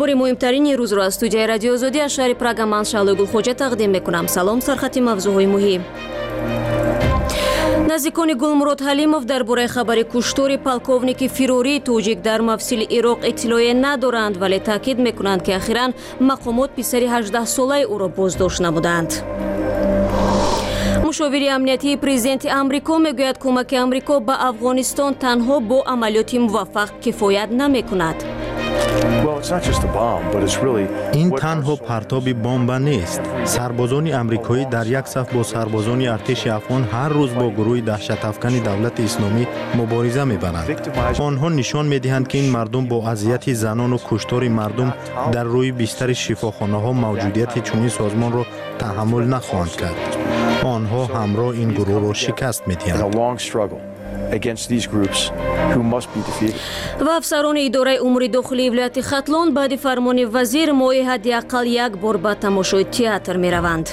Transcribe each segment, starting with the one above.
اخبار مهمترین روز را از استودیوی رادیو آزادی از شهر پراگ من شعله گلخوجه تقدیم میکنم. سلام. سرخط موضوعهای مهم. نزدیکان گلمرود حلیمов درباره خبر کشتار پالکوونیک فیروری توجیک در مفصل عراق اطلاعی ندارند، ولی تاکید میکنند که اخیراً مقامات پسر 18 ساله او را بازداشت نمودند. مشاور امنیتی پرزیدنت آمریکا میگوید کمک آمریکا به افغانستان تنها با عملیات موفق کفایت نمیکند. این تنها پرتاب بمب نیست. سربازان آمریکایی در یک صف با سربازان ارتش افغان هر روز با گروه دهشت افکن دولت اسلامی مبارزه می‌برند. آنها نشان می‌دهند که این مردم با اذیت زنان و کشتار مردم در روی بستر شفاخانه‌ها موجودیت چنین سازمان را تحمل نخواهند کرد. آنها همراه این گروه را شکست می‌دهند. و افسران اداره امور داخلی ولایت ختلان بعد فرمان وزیر ماهی حداقل یک بار به تماشای تئاتر می‌روند.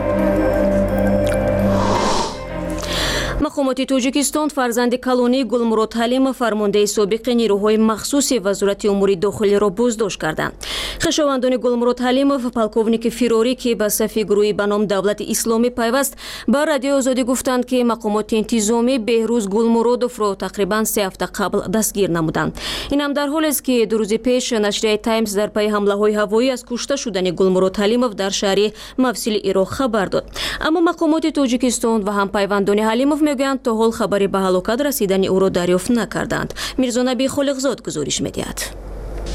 مقامات تاجیکستان فرزند کلونی گلمرود حلیمov فرمانده سابق نیروهای مخصوص وزارت امور داخلی را بازداشت کردند. خویشاوندان گلمرود حلیمov پالکوونیک فیروری که به صف گروهی به نام دولت اسلامی پیوست به رادیو آزادی گفتند که مقامات انتظامی بهروز گلمرودوف را تقریبا 3 هفته قبل دستگیر نمودند. این هم در حالی است که 2 روز پیش نشریه تایمز در پی حمله‌های هوایی از کشته شدن گلمرود حلیمov در شهر مفصل عراق خبر داد. اما مقامات تاجیکستان و همپیوندان حلیمov میگویند تا حال خبری به هلاکت رسیدن او را دریافت نکردند. میرزا نبی خالقزاد گزارش می‌دهد.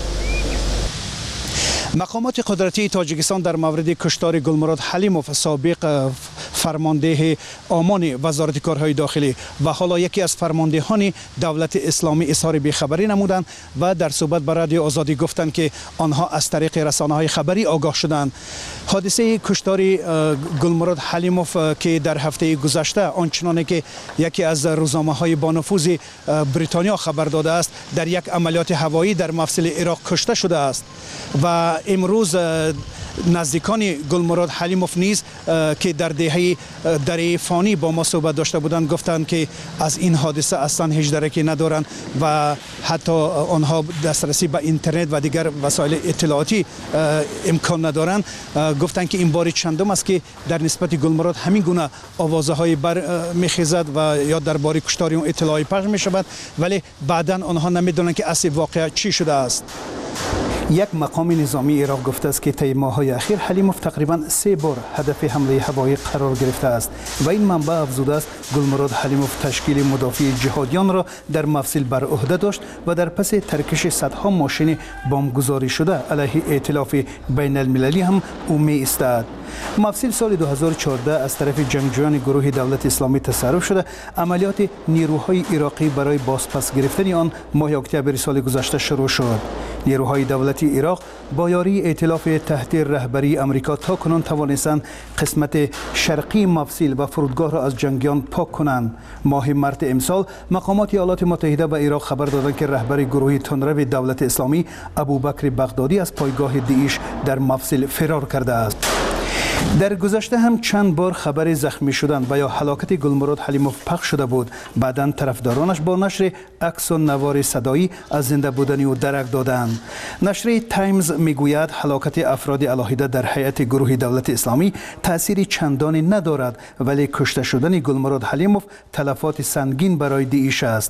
مقامات قدرتی تاجیکستان در مورد کشتار گلمرود حلیمov سابق فرمانده آمان وزارت کارهای داخلی و حالا یکی از فرماندهان دولت اسلامی اظهار بیخبری نمودند و در صحبت با رادیو آزادی گفتند که آنها از طریق رسانه‌های خبری آگاه شدند. حادثه کشتار گلمرود حلیمov که در هفته گذشته آنچنانی که یکی از روزنامه‌های با نفوذ بریتانیا خبر داده است در یک عملیات هوایی در مفصل عراق کشته شده است و امروز نزدیکان گلمرود حلیمov نیز که در دهه دره فانی با ما صحبت داشته بودند گفتند که از این حادثه اصلا هیچ درکی ندارند و حتی آنها دسترسی به اینترنت و دیگر وسایل اطلاعاتی امکان ندارند. گفتند که این بار چندم است که در نسبت گلمرود همین گونه آوازهای بر میخیزد و یا درباره کشتار اون اطلاعی پخش می شود، ولی بعدا آنها نمیدونند که اصل واقعه چی شده است. یک مقام نظامی عراق گفته است که طی ماه‌های اخیر حلیمov تقریباً 3 بار هدف حمله هوایی قرار گرفته است و این منبع افزوده است گلمرود حلیمov تشکیل مدافع جهادیان را در مفصل بر عهده داشت و در پس ترکش صدها ماشین بمبگذاری شده علیه ائتلاف بین المللی هم او می ایستاد. مفصل سال 2014 از طرف جنگجویان گروه دولت اسلامی تصرف شده. عملیات نیروهای عراقی برای بازپس گرفتن آن ماه اکتبر سال گذشته شروع شد. نیروهای دولتی عراق با یاری ائتلاف تحت رهبری آمریکا تاکنون توانستند قسمت شرقی مفصل و فرودگاه را از جنگیان پاک کنند. ماه مارس امسال مقامات ایالات متحده به عراق خبر دادند که رهبر گروه تندرو دولت اسلامی ابوبکر بغدادی از پایگاه داعش در مفصل فرار کرده است. در گذشته هم چند بار خبر زخمی شدن و یا هلاکت گلمرود حلیمov پخش شده بود. بعداً طرفدارانش با نشر عکس و نوار صدایی از زنده بودن او درک دادند. نشر تایمز میگوید هلاکت افراد علاهیده در هیئت گروه دولت اسلامی تأثیری چندانی ندارد، ولی کشته شدن گلمرود حلیمov تلفات سنگین برای داعش است.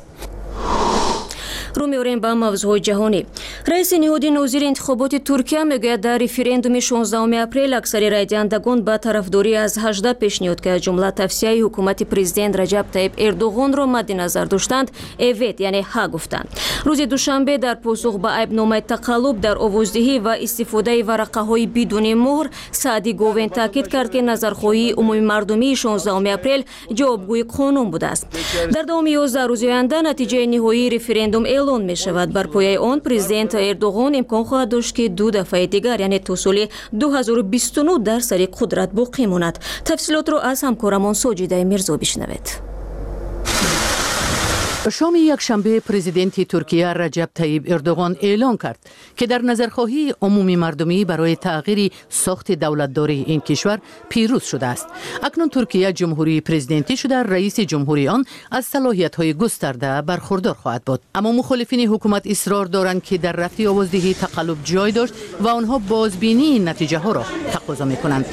رو می‌آوریم به موضوع جهانی. رئیس نهادی ناظر انتخابات ترکیه میگوید در رفراندوم 16 اپریل اکثر رای دهندگان به طرفداری از 18 پیشنهاد که از جمله توصیه حکومت پرزیدنت رجب طیب اردوغان را مد نظر داشتند اوید یعنی ها گفتند. روز دوشنبه در پاسخ به ایبنامه تقلب در آوازدهی و استفاده ورقه‌های بدون مهر سعدی گوین تاکید کرد که نظرخواهی عمومی مردمی 16 اپریل جوابگوی قانون بوده است. در دوام 11 روز آینده نتیجه نهایی رفراندوم اعلان می شود. بر پایه آن پرزیدنت اردوغان امکان خواهد داشت که 2 دفعه دیگر یعنی تا سال 2029 در سر قدرت باقی ماند. تفصیلات را از همکارمان ساجده میرزا بشنوید. شام یکشنبه پرزیدنت ترکیه رجب طیب اردوغان اعلام کرد که در نظرخواهی عمومی مردمی برای تغییر ساخت دولتداری این کشور پیروز شده است. اکنون ترکیه جمهوری پرزیدنتی شده، رئیس جمهوری آن از صلاحیت‌های گسترده برخوردار خواهد بود. اما مخالفین حکومت اصرار دارند که در رفع آوازدهی تقلب جای داشت و آنها بازبینی این نتیجه ها را تقاضا می‌کنند.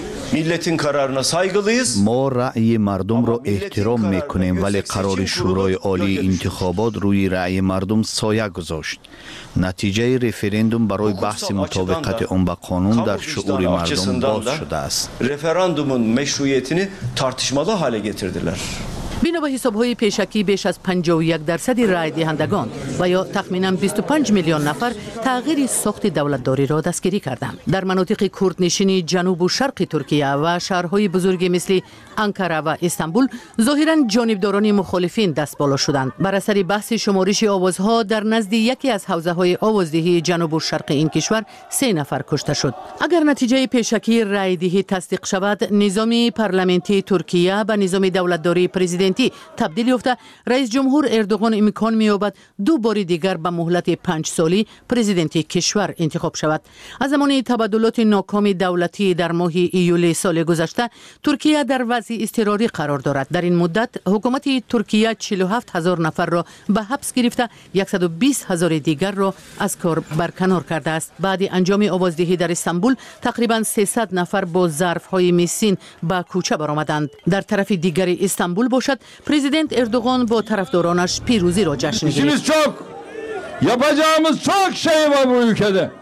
ما رأی مردم را احترام میکنیم، ولی قرار شورای عالی انتخابات روی رأی مردم سایه گذاشت. نتیجه رفراندوم برای بحث مطابقت آن به قانون در شعور مردم باز شده است. Referandumun meşruiyetini tartışmalı hale getirdiler. بنا به حساب‌های پیشکی بیش از 51% رای دهندگان و یا تخمیناً 25 میلیون نفر تغییر ساخت دولتداری را دستگیری کردند. در مناطق کردنشین جنوب و شرق ترکیه و شهرهای بزرگی مثل انکاره و استانبول ظاهراً جانبداران مخالفین دست بالا شدند. بر اثر بحث شمارش آوازها در نزد یکی از حوزه‌های آوازدهی جنوب و شرق این کشور 3 نفر کشته شد. اگر نتیجه پیشکی رای دهی تصدیق شود، نظام پارلمانتی ترکیه به نظام دولتداری پرزیدنتی تبدیل یافته، رئیس جمهور اردوغان امکان می‌یابد 2 بار دیگر به مهلت 5 سالی پرزیدنتی کشور انتخاب شود. از زمان تبادلات ناکام دولتی در ماه ایول سال گذشته، ترکیه در وضع اضطراری قرار دارد. در این مدت حکومت ترکیه 47,000 نفر را به حبس گرفته، 120,000 دیگر را از کار برکنار کرده است. بعد انجام آوازدهی در استانبول تقریباً 300 نفر با ظرف‌های میسین به کوچه برآمدند. در طرف دیگر استانبول باشد، پرزیدنت اردوغان با طرفدارانش پیروزی را جشن گرفت. İşimiz çok. Yapacağımız çok şey var bu ülkede.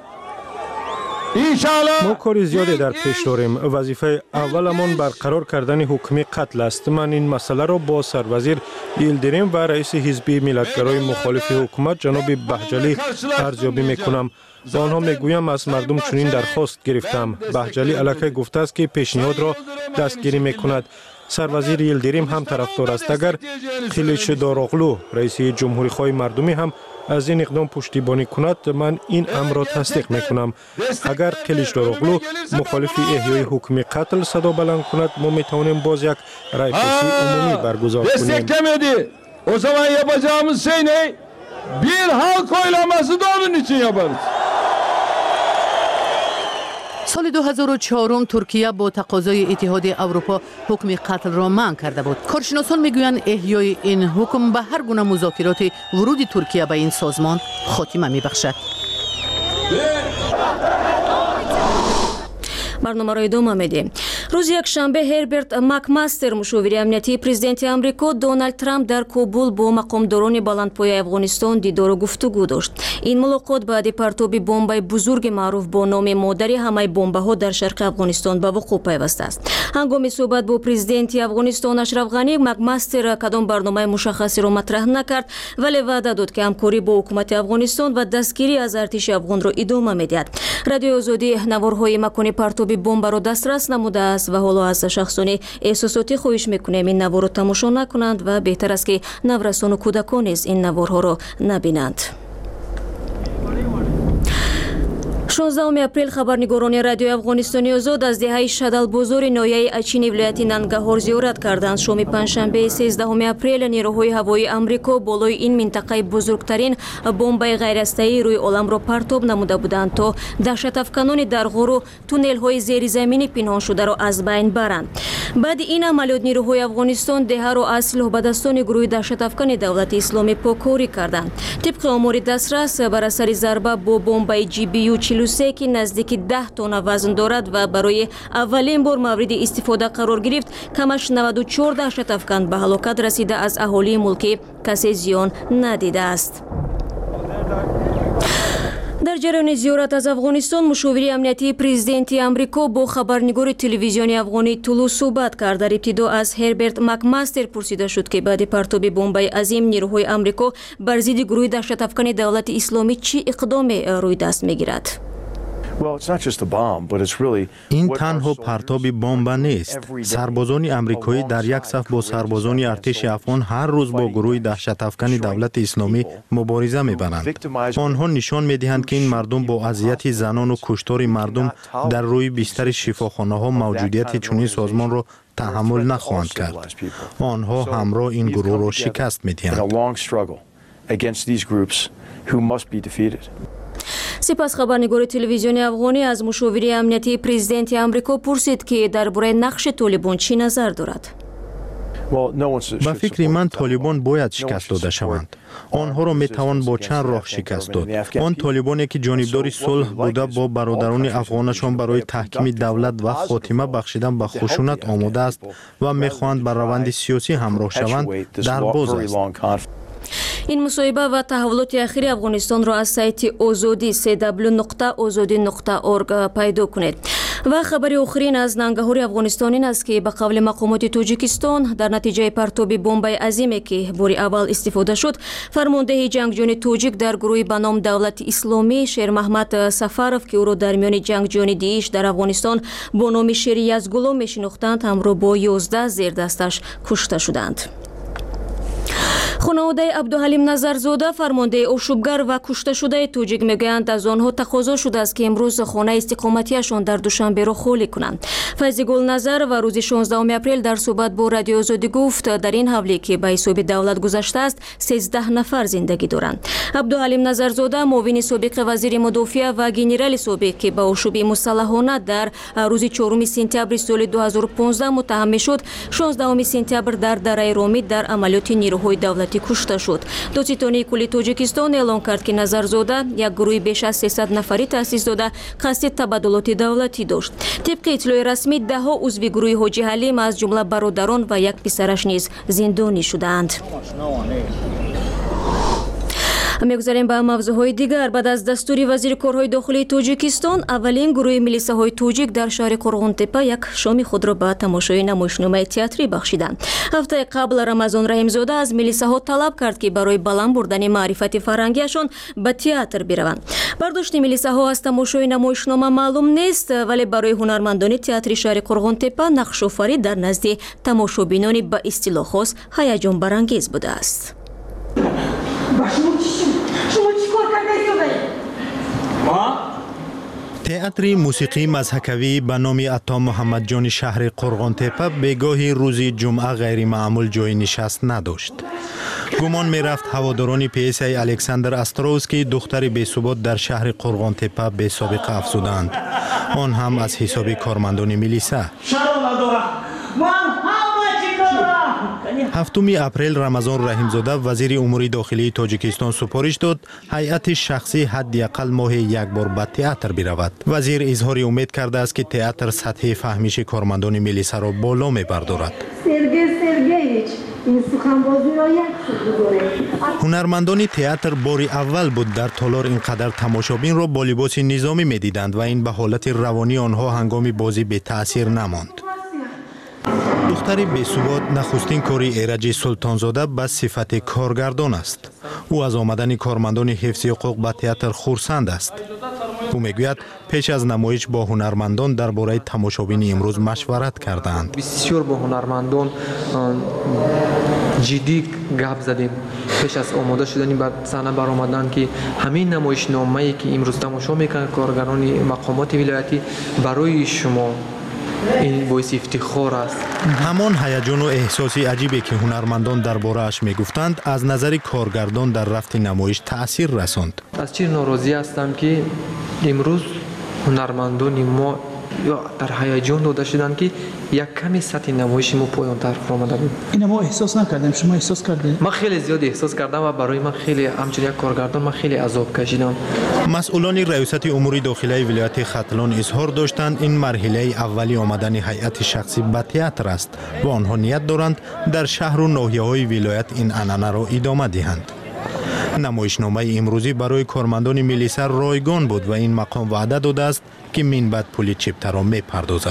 ما کاری زیادی در پیش داریم. وظیفه اولمان برقرار کردن حکم قتل است. من این مسئله را با سروزیر یلدریم و رئیس حزب ملتگرای مخالف حکومت جناب بهجلی ارزیابی میکنم. با آنها میگویم از مردم چنین درخواست گرفتم. بهجلی الکی گفته است که پیشنهاد را دستگیری میکند. سروزیر یلدریم هم طرفدار است. اگر کلیچ داراغلو رئیس جمهوری خواه مردمی هم از این اقدام پشتیبانی کند، من این امر را تصدیق میکنم. اگر کلیچ داراغلو مخالف احیای حکم قتل صدا بلند کند، ما میتوانیم باز یک رایپرسی عمومی برگزار کنیم. Desteklemedi. O zaman yapacağımız şey ne? Bir halk oylaması da onun için yaparız. سال 2004 ترکیه با تقاضای اتحاد اروپا حکم قتل را منع کرده بود. کارشناسان میگویند احیای این حکم به هر گونه مذاکرات ورود ترکیه به این سازمان خاتمه میبخشد. برنامه ادامه میدیم. روز یکشنبه هربرت مکماستر مشاور امنیتی پرزیدنت آمریکا دونالد ترامپ در کابل با مقامداران بلندپایه افغانستان دیدار و گفتگو داشت. این ملاقات بعد پرتاب بمبای بزرگ معروف با نام مادر همه بمب‌ها در شرق افغانستان به وقوع پیوسته است. هنگام صحبت با پرزیدنت افغانستان اشرف غنی، مکماستر کدام برنامه مشخصی را مطرح نکرد، ولی وعده داد که همکاری با حکومت افغانستان و دستگیری از ارتش افغان را ادامه می‌دهد. رادیو آزادی نوارهای مکان پرتاب بمب را دسترس نموده است و حالا از شخصان احساساتی خواهش میکنیم این نوار را تماشا نکنند و بهتر است که نورسان و کودکان نیز این نوارها را نبینند. 16 اپریل خبرنگاران رادیو افغانستانی آزاد از دهه شدلبازار ناحیه اچین ولایت ننگرهار زیارت کردند. شام پنجشنبه 13 اپریل نیروهای هوایی آمریکا بالای این منطقه بزرگترین بمب غیرهسته‌ای روی عالم را پرتاب نموده بودند تا دهشت‌افکنان در غار و تونل‌های زیرزمینی پنهان شده را از بین برند. بعد این عملیات نیروهای افغانستان دهه را از سلاح به دستان گروه دهشت‌افکن دولت اسلامی پاکاری کردند. طبق آمار دسترس بر اثر ضربه با بمب GBU 43 که نزدیک 10 تن وزن دارد و برای اولین بار مورد استفاده قرار گرفت، کمش 94 دهشت‌افکن به هلاکت رسیده. از اهالی ملکی کسی زیان ندیده است. در جریان زیارت از افغانستان، مشاور امنیتی پرزیدنت آمریکا با خبرنگار تلویزیونی افغانی طلوع صحبت کرد. در ابتدا از هربرت مکماستر پرسیده شد که بعد پرتاب بمب عظیم نیروهای آمریکا بر ضد گروه دهشت‌افکن دولت اسلامی چه اقدامی روی دست میگیرد؟ این تنها پرتاب بمب نیست. سربازان آمریکایی در یک صف با سربازان ارتش افغان هر روز با گروه دهشت‌افکن دولت اسلامی مبارزه می‌برند. آنها نشان می‌دهند که این مردم با اذیت زنان و کشتار مردم در روی بستر شفاخانه‌ها موجودیت چنین سازمان را تحمل نخواهند کرد. آنها همراه این گروه را شکست می‌دهند. سپس خبرنگار تلویزیونی افغانی از مشاور امنیتی پرزیدنت آمریکا پرسید که درباره نقش طالبان چی نظر دارد. با فکر من طالبان باید شکست داده شوند. آنها را میتوان با چند راه شکست داد. آن طالبانی که جانبدار صلح بوده با برادران افغانشان برای تحکیم دولت و خاتمه بخشیدن به خشونت آماده است و میخواهند بر روند سیاسی همراه شوند در باز است. این مصاحبه و تحولات اخیر افغانستان را از سایت آزادی www.azadi.org پیدا کنید. و خبر آخرین از ننگهور افغانستان این است که به قول مقامات تاجیکستان در نتیجه پرتاب بمبای عظیمی که بار اول استفاده شد، فرمانده جنگجویان تاجیک در گروه به نام دولت اسلامی شیر محمد سفرов که او را در میان جنگجویان دیش در افغانستان با نام شیر یزگولو میشناختند، همراه با 11 زیر دستش کشته شدند. خانواده عبدالحلیم نظرزاده فرمانده آشوبگر و کشته شده تاجیک میگویند از آنها تقاضا شده است که امروز خانه استقامتیشان در دوشنبه را خالی کنند. فیضگل نظر و روز 16 اپریل در صحبت با رادیو آزادی گفت در این حمله که به حساب دولت گذشته است 13 نفر زندگی دارند. عبدالحلیم نظرزاده معاون سابق وزیر مدافع و گنرال سابق که به آشوب مسلحانه در روز 4 سپتامبر سال 2015 متهم شد، 16 سپتامبر در دره رامی در عملیات نیروهای دولتی کشته شد. دادستانی کلی تاجیکستان اعلام کرد که نظرزاده یک گروه بیش از 300 نفری تأسیس داده قصد تبادلات دولتی داشت. طبق اطلاع رسمی 10 عضو گروه حاجی حلیم از جمله برادران و یک پسرش نیز زندانی شدند. میگذاریم به موضوعهای دیگر. بعد از دستور وزیر کارهای داخلی تاجیکستان، اولین گروه میلیساهای تاجیک در شهر قرغن‌تپه یک شام خود را به تماشای نمایشنامه تئاتری بخشیدند. هفته قبل رمضان رحیمزاده از میلیساها طلب کرد که برای بلند بردن معرفت فرهنگیشان به تئاتر بروند. برداشت میلیساها از تماشای نمایشنامه معلوم نیست، ولی برای هنرمندان تئاتر شهر قرغن‌تپه نقش‌آفرینی در نزد تماشابینان به اصطلاح خاص هیجان برانگیز بوده است. تئاتر موسیقی مضحکوی به نام عطا محمد جان شهر قرغن‌تپه بگاهی روز جمعه غیر معمول جای نشست نداشت. گمان می رفت هواداران پیسه الکساندر استروسکی دختر بی‌ثبات در شهر قرغن‌تپه به سابقه افزودند، آن هم از حساب کارمندان میلیسا. 7 اپریل رمضان رحیمزاده وزیر امور داخلی تاجیکستان سپارش داد هیئت شخصی حداقل ماه یک بار به تئاتر برود. وزیر اظهار امید کرده است که تئاتر سطح فهمیش کارمندان میلیسا را بالا میبردارد. هنرمندان تئاتر بار اول بود در تالار اینقدر تماشابین را با لباس نظامی میدیدند و این به حالت روانی آنها هنگام بازی به تأثیر نماند. دختر بی‌ثبات نخستین کار ایرج سلطانزاده به صفت کارگردان است. او از آمدن کارمندان حفظ حقوق به تئاتر خرسند است. او میگوید پیش از نمایش با هنرمندان درباره تماشابین امروز مشورت کردند. بسیار با هنرمندان جدی گپ زدیم پیش از آماده شدن به صحنه برآمدن که همین نمایشنامه‌ای که امروز تماشا میکنند کارگران مقامات ولایتی برای شما این باعث افتخار است. همان هیجان و احساسی عجیبی که هنرمندان درباره اش میگفتند از نظر کارگردان در رفت نمایش تأثیر رساند. از چی ناراضی هستم که امروز هنرمندان ما یا در هیجان داده شدند که یک کمی سطح نمایش ما پایان تر آمده بود. این ما احساس نکردیم، شما احساس کردید؟ من خیلی زیاد احساس کردم و برای من خیلی همچنین یک کارگردان من خیلی عذاب کشیدم. مسئولان ریاست امور داخلی ولایت ختلان اظهار داشتند این مرحله اولی آمدن هیئت شخصی به تئاتر است و آنها نیت دارند در شهر و ناحیه‌های ولایت این عنعنه را ادامه دهند. نمایشنامه امروزی برای کارمندان میلیسا رایگان بود و این مقام وعده داده است که من بعد پول چپتر را میپردازد.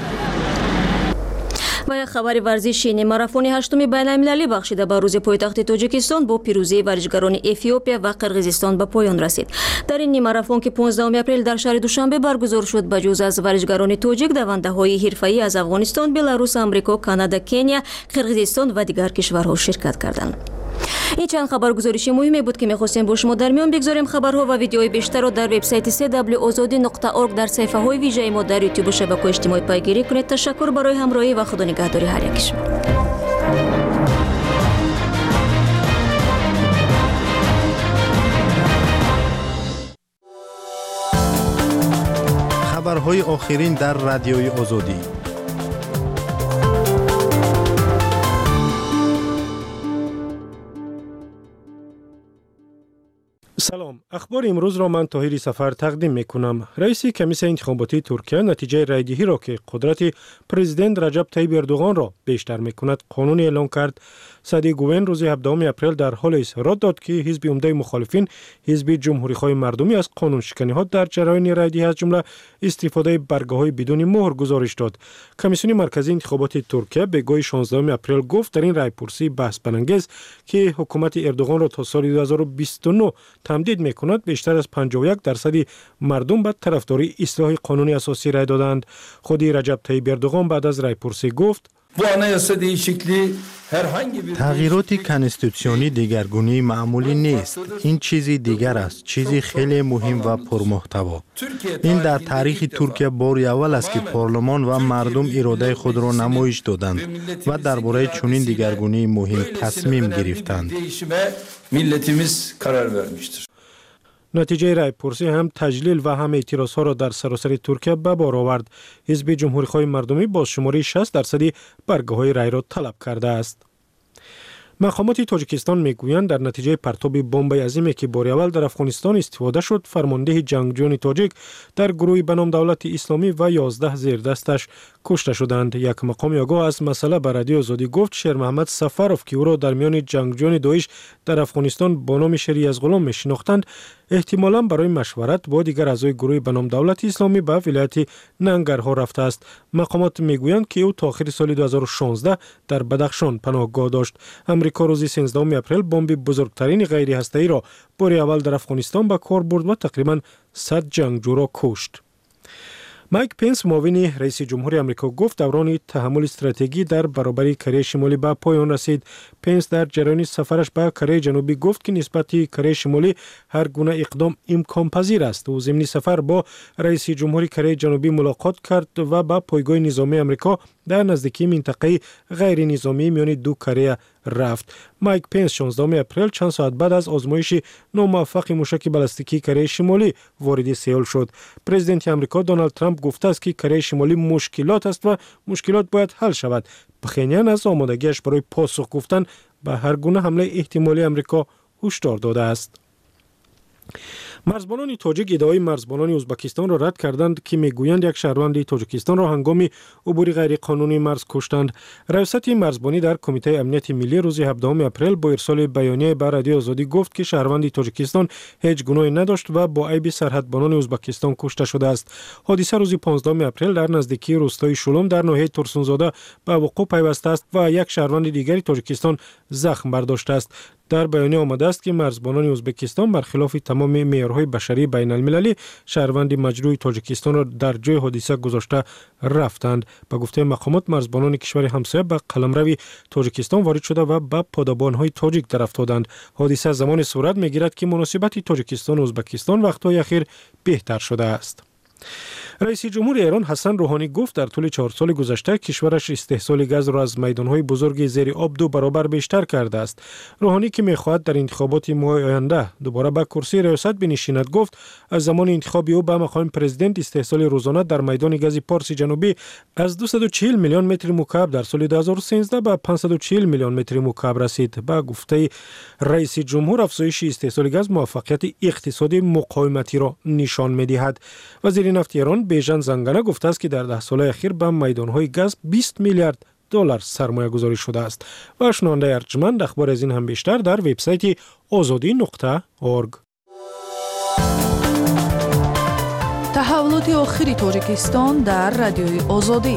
و یک خبر ورزشی، ماراتون هشتم بین‌المللی بخشیده به روز پایتخت تاجیکستان با پیروزی ورزشکاران افیوپیا و قرقیزستان به پایان رسید. در این ماراتون که 15 اپریل در شهر دوشنبه برگزار شد، بجز از ورزشکاران تاجیک دونده‌های حرفه‌ای از افغانستان، بلاروس، آمریکا، کانادا، کنیا، قرقیزستان و دیگر کشورها شرکت کردند. این چند خبرگزارش مهمی بود که می‌خواستیم با شما در میان بگذاریم. خبرها و ویدیوهای بیشتر را در وبسایت www.azadi.org در صفحه‌های ویژه ما در یوتیوب و شبکه‌های اجتماعی پیگیری کنید. تشکر برای همراهی و خدا نگهداری هر یک شما. خبرهای آخرین در رادیوی آزادی. سلام، اخبار امروز را من طاهری سفر تقدیم می کنم. رئیس کمیسیون انتخاباتی ترکیه نتیجه رایدهی را که قدرت پرزیدنت رجب طیب اردوغان را بیشتر می کند قانونی اعلام کرد. صدی گوین روز 17 اپریل در حال اظهارات داد که حزب عمده مخالفین حزب جمهوری‌خواه مردمی از قانون شکنی ها در جریان رایدهی از جمله استفاده برگه‌های بدون مهر گزارش داد. کمیسیون مرکزی انتخابات ترکیه به گوی 16 اپریل گفت در این رایپرسی بحث برانگیز که حکومت اردوغان را تا سال 2029 تمدید می‌کند بیشتر از 51% مردم به طرفداری اصلاح قانونی اساسی رای دادند. خودی رجب طیب اردوغان بعد از رایپرسی گفت تغییرات کنستیتوسیونی دیگرگونی معمولی نیست. این چیزی دیگر است، چیزی خیلی مهم و پرمحتوا. این در تاریخ ترکیه بار اول است که پارلمان و مردم اراده خود را نمایش دادند و درباره چنین دیگرگونی مهم تصمیم گرفتند. نتیجه رایپرسی هم تجلیل و هم اعتراضها را در سراسر ترکیه به بار آورد. حزب جمهوری‌خواه مردمی با شماری 60% برگه‌های رای را طلب کرده است. مقامات تاجیکستان میگویند در نتیجه پرتاب بمب عظیمی که بار اول در افغانستان استفاده شد، فرمانده جنگجویان تاجیک در گروهی به نام دولت اسلامی و 11 زیردستش کشته شدند. یک مقام آگاه از مسئله به رادیو آزادی گفت شیر محمد سفروف که او را در میان جنگجویان داعش در افغانستان با نام شری از غلام میشناختند، احتمالاً برای مشورت با دیگر اعضای گروه به نام دولت اسلامی به ولایت ننگرهار رفته است. مقامات میگویند که او تا آخر سال 2016 در بدخشان پناهگاه داشت. امریکا روز 13 اپریل بمب بزرگترین غیر هسته‌ای را بار اول در افغانستان به کار برد و تقریباً 100 جنگجو را کشت. مایک پنس معاون رئیس جمهور آمریکا گفت دوران تحمل استراتژی در برابر کره شمالی به پایان رسید. پنس در جریان سفرش به کره جنوبی گفت که نسبت کره شمالی هر گونه اقدام امکان پذیر است. او ضمن سفر با رئیس جمهور کره جنوبی ملاقات کرد و به پایگاه نظامی آمریکا در نزدیکی منطقه غیر نظامی میان دو کره رفت. مایک پنس 16 اپریل چند ساعت بعد از آزمایش ناموفق موشک بالستیکی کره شمالی وارد سئول شد. پرزیدنت آمریکا دونالد ترامپ گفته است که کره شمالی مشکلات است و مشکلات باید حل شود. پخینیان از آمادگیش برای پاسخ گفتن به هر گونه حمله احتمالی آمریکا هشدار داده است. مرزبانان تاجیک ادعای مرزبانان ازبکستان را رد کردند که میگویند یک شهروند تاجیکستان را هنگام عبور غیر قانونی مرز کشتند. رئیست مرزبانی در کمیته امنیت ملی روز 17 اپریل با ارسال بیانیه به رادیو آزادی گفت که شهروند تاجیکستان هیچ گناهی نداشت و با عیب سرحدبانان ازبکستان کشته شده است. حادثه روز 15 اپریل در نزدیکی روستای شولوم در ناحیه ترسونزاده به وقوع پیوسته است و یک شهروند دیگری تاجیکستان زخم برداشته است. در بیانیه آمده است که مرزبانان ازبکستان برخلاف تمام معیارهای بشری بین المللی شهروند مجروح تاجیکستان را در جای حادثه گذاشته رفتند. به گفته مقامات مرزبانان کشور همسایه به قلمرو تاجیکستان وارد شده و به پادابان‌های تاجیک در افتادند. حادثه زمان صورت می‌گیرد که مناسبت تاجیکستان و ازبکستان وقت‌های اخیر بهتر شده است. رئیس جمهور ایران حسن روحانی گفت در طول 4 سال گذشته کشورش استحصال گاز را از میدانهای بزرگ زیر آب 2 برابر بیشتر کرده است. روحانی که می‌خواهد در انتخابات ماه آینده دوباره به کرسی ریاست بنشیند گفت از زمان انتخاب او به مقام پرزیدنت استحصال روزانه در میدان گاز پارس جنوبی از 240 میلیون متر مکعب در سال 2013 به 540 میلیون متر مکعب رسید. به گفته رئیس جمهور افزایش استحصال گاز موفقیت اقتصادی مقاومتی را نشان می‌دهد. وزیر نفت ایران بیژن زنگنه گفته است که در 10 سال اخیر به میدانهای گاز 20 میلیارد دلار سرمایه گذاری شده است. و شنونده ارجمند اخبار از این هم بیشتر در وبسایت azadi.org. تحولات آخری تاجیکستان در رادیوی آزادی.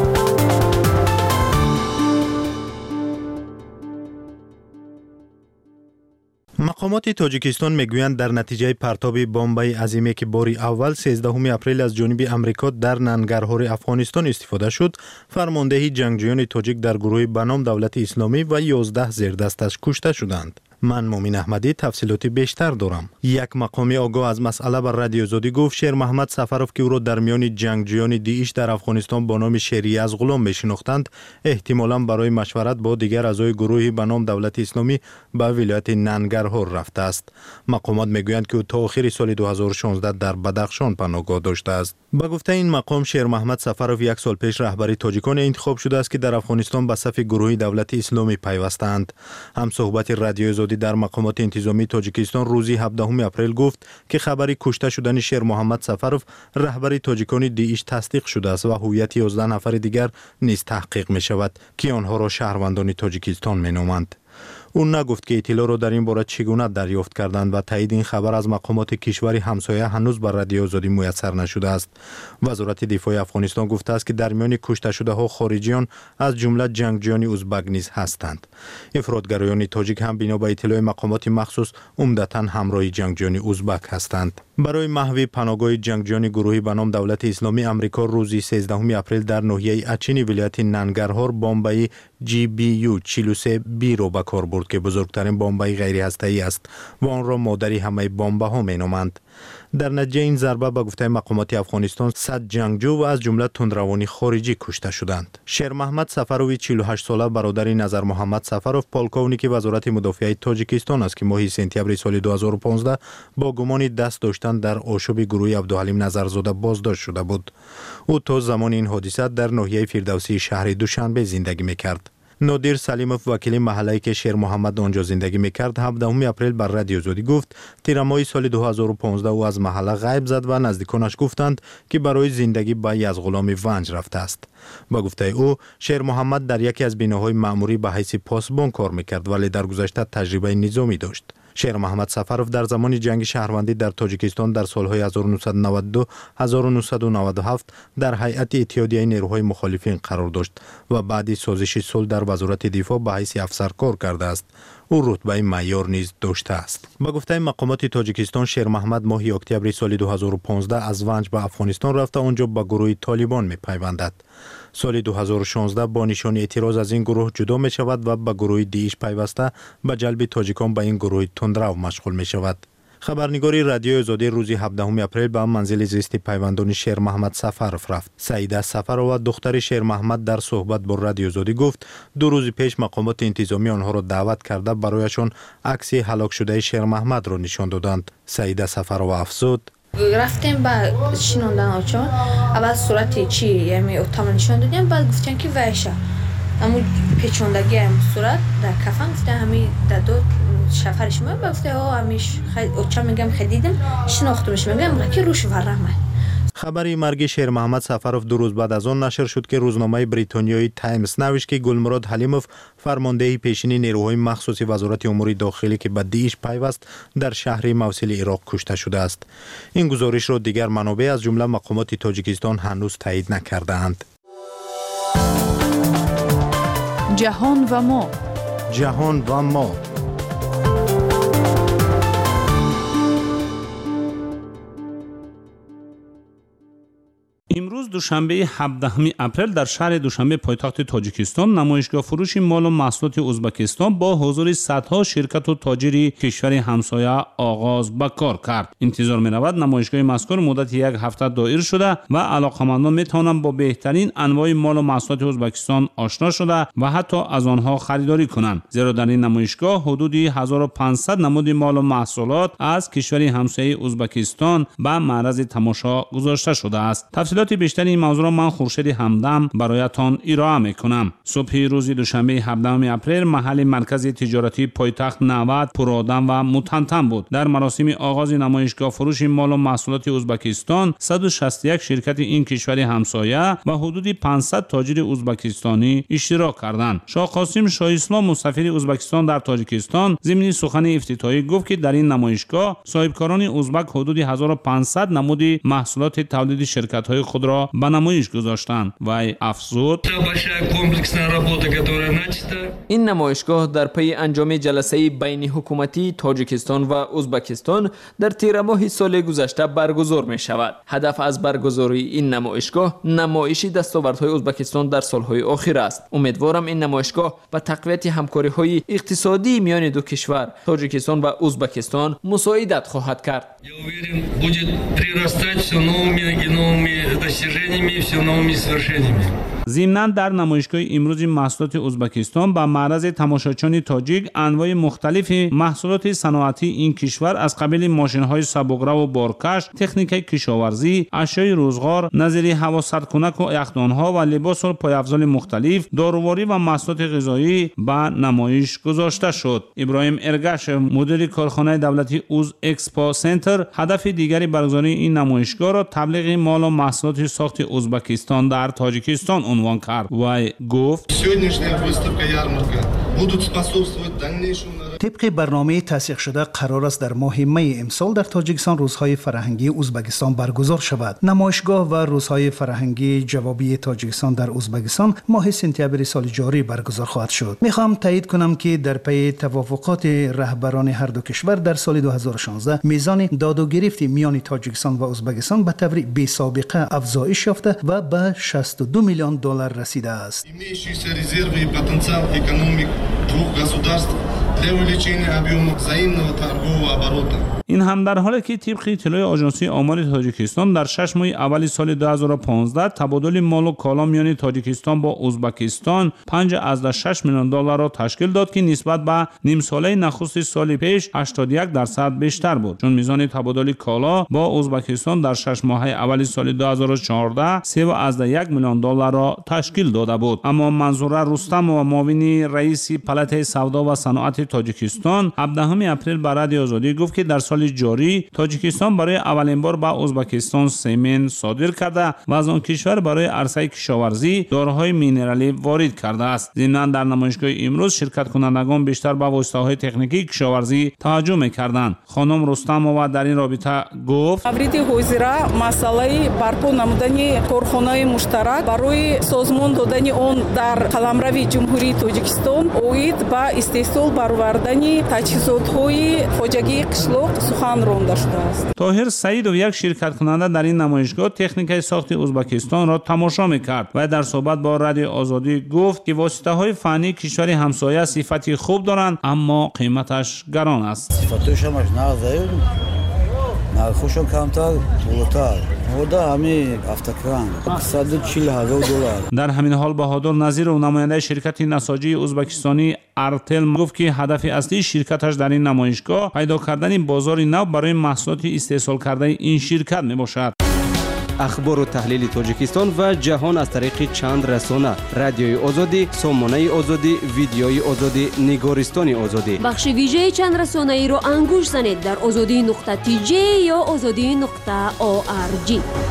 مقامات تاجیکستان میگویند در نتیجه پرتاب بمب عظیمی که بار اول 13 اپریل از جانب امریکا در ننگرهار افغانستان استفاده شد، فرمانده جنگجویان تاجیک در گروه به نام دولت اسلامی و 11 زیردستش کشته شدند. من مومین احمدی تفصیلات بیشتر دارم. یک مقامی آگاه از مسئله بر رادیو آزادی گفت شیر محمد سفروف که او را در میان جنگجویان داعش در افغانستان با نام شیری از غلام میشناختند، احتمالاً برای مشورت با دیگر اعضای گروهی به نام دولت اسلامی به ولایت ننگرهار رفته است. مقامات میگویند که او تا آخر سال 2016 در بدخشان پناهگاه داشته است. با گفته این مقام شیر محمد سفروف یک سال پیش رهبری تاجیکان انتخاب شده است که در افغانستان به صف گروهی دولت اسلامی پیوستند. هم صحبت رادیو آزادی در مقامات انتظامی تاجیکستان روزی 17 اپریل گفت که خبری کشته شدن شیر محمد سفروف رهبری تاجیکان داعش تصدیق شده است و هویت 11 نفر دیگر نیز تحقیق می شود که آنها را شهروندان تاجیکستان می نامند. او نگفت که اطلاع را در این باره چگونه دریافت کردند و تایید این خبر از مقامات کشور همسایه هنوز بر رادیو آزادی میسر نشده است. وزارت دفاع افغانستان گفته است که در میان کشته شده ها خارجیان از جمله جنگجویان ازبک نیز هستند. افراطگرایان تاجیک هم بنا به اطلاع مقامات مخصوص عمدتاً همراه جنگجویان ازبک هستند. برای محو پناهگاه جنگجویان گروهی به نام دولت اسلامی آمریکا روز 13 اپریل در ناحیه اچین ولایت ننگرهار بمبای GBU 43B را به کار برد که بزرگترین بمبای غیر هسته‌ای است و آن را مادری همه بمب‌ها می‌نامند. در نتیجه این ضربه به گفته مقامات افغانستان 100 جنگجو و از جمله تندروانی خارجی کشته شدند. شیر محمد سفروف 48 ساله برادر نظر محمد سفروف پالکونیک وزارت مدافع تاجیکستان است که ماه سپتامبر سال 2015 با گمان دست داشتن در آشوب گروه عبدالحلیم نظرزاده بازداشت شده بود. او تا زمان این حادثه در ناحیه فردوسی شهر دوشنبه زندگی می‌کرد. نادر سلیموف وکیل محله‌ای که شیر محمد آنجا زندگی می‌کرد 17 اپریل بر رادیو آزادی گفت تیر ماه سال 2015 او از محله غیب زد و نزدیکانش گفتند که برای زندگی به یزغلام ونج رفته است. با گفته او شیر محمد در یکی از بناهای مأموری به حیث پاسبان کار می‌کرد ولی در گذشته تجربه نظامی داشت. شیر محمد سفروف در زمان جنگ شهروندی در تاجیکستان در سالهای 1992 1997 در هیئت اتحادیه نیروهای مخالفین قرار داشت و بعد سازش صلح در وزارت دفاع به حیث افسر کار کرده است. او رتبه معیار نیز داشته است. با گفته مقامات تاجیکستان شیر محمد ماه اکتبر سال 2015 از ونج به افغانستان رفته آنجا به گروه طالبان می‌پیوندد. سال 2016 با نشان اعتراض از این گروه جدا می شود و به گروه داعش پیوسته به جلب تاجیکان به این گروه تندرو مشغول می شود. خبرنگاری رادیو آزادی روز 17 اپریل به منزل زیست پیوندان شیر محمد سفروف رفت. سعیده سفروا دختر شیر محمد در صحبت با رادیو آزادی گفت 2 روز پیش مقامات انتظامی آنها را دعوت کرده برایشان عکس هلاک شده شیر محمد را نشان دادند. سعیده سفروا افزود رفتیم با شنوندن آچان اول صورت چی یعنی اتاق نشان دادیم بعد گفتن که وایشه اما پیچوندگی هم صورت در کفن گفته همین در دو شفرش ما گفته همیش اوچا میگم خدیدم شناختمش میگم که روش ورمه. خبری مرگ شیر محمد سفروف 2 روز بعد از آن نشر شد که روزنامه بریتانیایی تایمز نوشت که گلمراد حلیموف فرمانده پیشین نیروهای مخصوص وزارت امور داخلی که به داعش پیوست در شهر موصل عراق کشته شده است. این گزارش را دیگر منابع از جمله مقامات تاجیکستان هنوز تایید نکرده‌اند. جهان و ما امروز دوشنبه 17 اپریل در شهر دوشنبه پایتخت تاجیکستان نمایشگاه فروش مال و محصولات ازبکستان با حضور صدها شرکت و تاجر کشور همسایه آغاز به کار کرد. انتظار می‌رود نمایشگاه مذکور مدت 1 هفته دایر شده و علاقه‌مندان می‌توانند با بهترین انواع مال و محصولات ازبکستان آشنا شده و حتی از آنها خریداری کنند. زیرا در این نمایشگاه حدود 1500 نمود مال و محصولات از کشور همسایه ازبکستان به معرض تماشا گذاشته شده است. تفصیلات بیشتر این موضوع را من خورشید همدم برایتان ارائه میکنم. صبح روز دوشنبه 17 اپریل محل مرکز تجارتی پایتخت 90 پرآدم و متنتن بود. در مراسم آغاز نمایشگاه فروش مال و محصولات ازبکستان 161 شرکت این کشور همسایه و حدود 500 تاجر ازبکستانی اشتراک کردند. شاه قاسم شاه اسلام سفیر ازبکستان در تاجیکستان ضمن سخن افتتاحی گفت که در این نمایشگاه صاحبکاران ازبک حدود 1500 نمود محصولات تولید شرکت‌های خود را به نمایش گذاشتند. وی افزود: این نمایشگاه در پی انجام جلسه بین حکومتی تاجیکستان و ازبکستان در تیر ماه سال گذشته برگزار می شود. هدف از برگزاری این نمایشگاه نمایش دستاوردهای ازبکستان در سالهای اخیر است. امیدوارم این نمایشگاه به تقویت همکاری‌های اقتصادی میان دو کشور تاجیکستان و ازبکستان مساعدت خواهد کرد. ضمناً در نمایشگاه امروز محصولات ازبکستان به معرض تماشاچیان تاجیک انواع مختلف محصولات صنعتی این کشور از قبیل ماشین‌های سبک‌رو و بارکش، تکنیک کشاورزی، اشیاء روزگار، نظیر هواسردکنک و یخدان‌ها و لباس و پایافزار مختلف، داروواری و محصولات غذایی به نمایش گذاشته شد. ابراهیم ارگش، مدیر کارخانه دولتی اوز اکسپو سنتر، هدف دیگری برگزاری این نمایشگاه را تبلیغ مال و محصولات ساخت ازبکستان در تاجیکستان عنوان کرد. و گفت: طبق برنامه تصدیق شده قرار است در ماه می امسال در تاجیکستان روزهای فرهنگی ازبکستان برگزار شود. نمایشگاه و روزهای فرهنگی جوابی تاجیکستان در ازبکستان ماه سپتامبر سال جاری برگزار خواهد شد. میخوام تایید کنم که در پی توافقات رهبران هر دو کشور در سال 2016 میزان داد و گرفت میان تاجیکستان و ازبکستان به طور بی سابقه افزایش یافته و به 62 میلیون دلار رسیده است. این هم در حالی که طبق اطلاع آژانسی آمار تاجیکستان در 6 ماه اول سال 2015 تبادل مال و کالا میان تاجیکستان با ازبکستان 5.6 میلیون دلار را تشکیل داد که نسبت به نیم ساله نخست سال پیش 81% بیشتر بود، چون میزان تبادل کالا با ازبکستان در 6 ماه اول سال 2014 3.1 میلیون دلار را تشکیل داده بود. اما منظوره رستم و معاون رئیس پالات سودا و صنعت تاجیکستان 17 اپریل به رادیو آزادی گفت که در سال جاری تاجیکستان برای اولین بار به ازبکستان سمن صادر کرده و از آن کشور برای عرصه کشاورزی داروهای مینرالی وارد کرده است. ضمناً در نمایشگاه امروز شرکت کنندگان بیشتر به واسطه‌های تکنیکی کشاورزی توجه می‌کردند. خانم رستمова در این رابطه گفت: مورد حاضر مسئله برپا نمودن کارخانه مشترک برای سازمان دادن آن در قلمرو جمهوری تاجیکستان اوید به استحصال برآوردن تجهیزات‌های خواجگی قشلاق سخن رانده شده است. طاهر سعید و یک شرکت کننده در این نمایشگاه تکنیک ساخت ازبکستان را تماشا می‌کرد و در صحبت با رادیو آزادی گفت که واسطه‌های فنی کشور همسایه صفتی خوب دارند اما قیمتش گران است. صفاتشان نازل نرخشون کمتر بالاتر بوده همین افتکران 140,000 دلار. در همین حال بهادر نظیر و نماینده شرکت نساجی ازبکستانی ارتل گفت که هدف اصلی شرکتش در این نمایشگاه پیدا کردن بازار نو برای محصولات استحصال کرده این شرکت میباشد. اخبار و تحلیل تاجیکستان و جهان از طریق چند رسانه: رادیوی آزادی، سامانه آزادی، ویدیوی آزادی، نگارستان آزادی. بخش ویژه چند رسانه ای را انگوش زنید در azadi.tj یا azadi.org.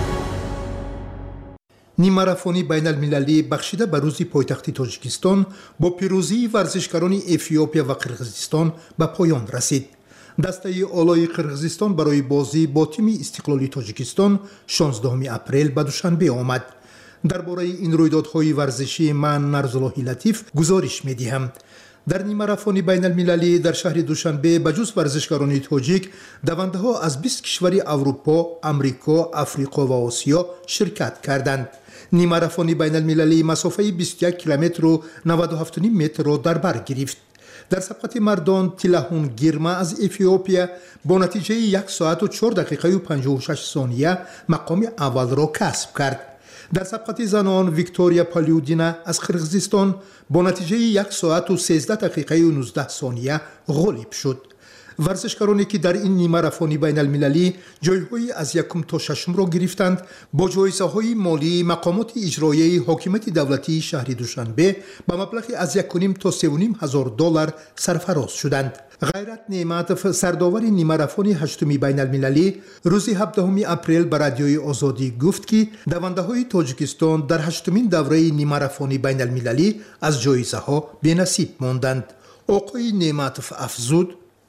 نیم ماراتونی بین المللی بخشیده به روزی پایتخت تاجیکستان با پیروزی ورزشکاران افیوپیا و قرقیزستان به پایان رسید. دسته آلای قرقیزستان برای بازی با تیم استقلالی تاجیکستان 16 اپریل به دوشنبه آمد. درباره این رویدادهای ورزشی من نرزالله لطیف گزارش می‌دهم. در نیم ماراتون بین المللی در شهر دوشنبه به جز ورزشکاران تاجیک دونده‌ها از 20 کشور اروپا، امریکا، افریقا و آسیا شرکت کردند. نیم ماراتون بین المللی مسافه 21 کیلومتر و 97.5 متر را در بر گرفت. در سبقت مردان تیلاهون گیرما از افیوپیا با نتیجه 1 ساعت و 4 دقیقه و 56 ثانیه مقام اول را کسب کرد. در سبقت زنان ویکتوریا پالیودینا از قرقیزستان با نتیجه 1 ساعت و 13 دقیقه و 19 ثانیه غالب شد. ورزشکارانی که در این نیم ماراتون بین المللی جایهای از 1 تا 6 را گرفتند با جایزه‌های مالی مقامات اجرایی حاکمیت دولتی شهر دوشنبه با مبلغی از 1.5 تا 3.5 هزار دلار سرفراز شدند. غیرت نعمت سرداور نیم ماراتون 8 بین المللی روز 17 اپریل به رادیوی آزادی گفت که دونده‌های تاجیکستان در 8مین دوره نیم ماراتون بین المللی از جایزه‌ها بی‌نصیب ماندند. آقای نعمت افزود: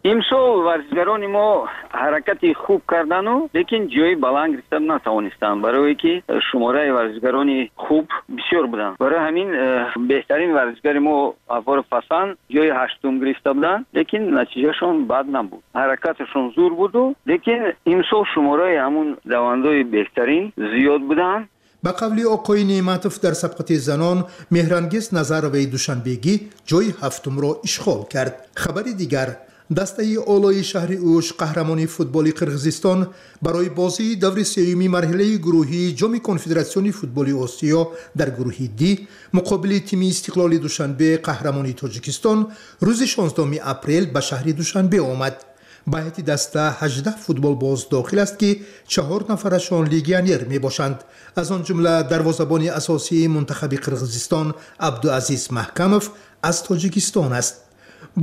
имсол варзишгарони мо ҳаракати хуб кардану лекин ҷои баланд гирифта натавонистанд, барое ки шумораи варзишгарони хуб бисёр буданд. барои ҳамин беҳтарин варзишгари мо Афор Фасан ҷои 8-ум гирифта буданд, лекин натиҷашон бад набуд. ҳаракаташон зур буду, лекин имсол шумораи ҳамун давандои беҳтарин зиёд буданд. ба қавли оқои Неъматов дар сабқати занон Меҳрангез Назароваи Душанбегӣ ҷои 7-умро ишғол кард. хабари дигар, дастаи олои шаҳри Уш қаҳрамони футболи Қирғизистон барои бозии даври сеюми марҳилаи гурӯҳии ҷоми конфедератсиони футболи Осиё дар гурӯҳи Д муқобили тими Истиқлоли Душанбе қаҳрамони Тоҷикистон рӯзи 16 апрел ба шаҳри Душанбе омад. ба ҳайати даста 18 футболбоз дохил аст ки 4 нафарашон легионер мебошанд. аз он ҷумла дарвозабони асосии мунтахаби Қирғизистон Абдуазиз Маҳкамов аз Тоҷикистон аст.